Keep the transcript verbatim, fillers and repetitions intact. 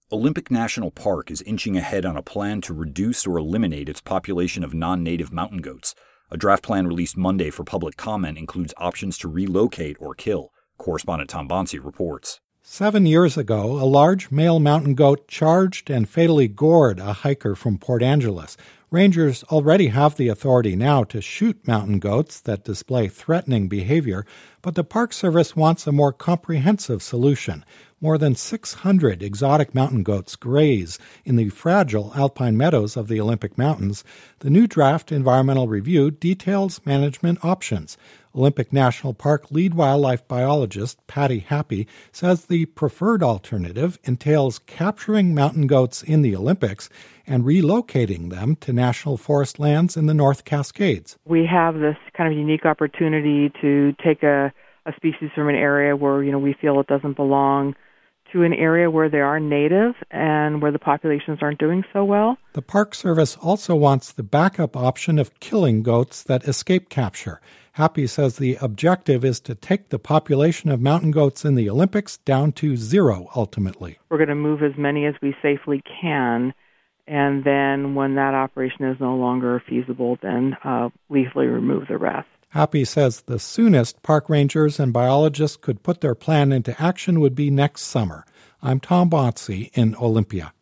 Olympic National Park is inching ahead on a plan to reduce or eliminate its population of non-native mountain goats. A draft plan released Monday for public comment includes options to relocate or kill. Correspondent Tom Bonsi reports. Seven years ago, a large male mountain goat charged and fatally gored a hiker from Port Angeles. Rangers already have the authority now to shoot mountain goats that display threatening behavior, but the Park Service wants a more comprehensive solution. More than six hundred exotic mountain goats graze in the fragile alpine meadows of the Olympic Mountains. The new draft environmental review details management options. Olympic National Park lead wildlife biologist Patty Happy says the preferred alternative entails capturing mountain goats in the Olympics and relocating them to national forest lands in the North Cascades. We have this kind of unique opportunity to take a, a species from an area where, you know, we feel it doesn't belong to an area where they are native and where the populations aren't doing so well. The Park Service also wants the backup option of killing goats that escape capture. Happy says the objective is to take the population of mountain goats in the Olympics down to zero ultimately. We're going to move as many as we safely can, and then when that operation is no longer feasible, then uh, lethally remove the rest. Happy says the soonest park rangers and biologists could put their plan into action would be next summer. I'm Tom Bonsi in Olympia.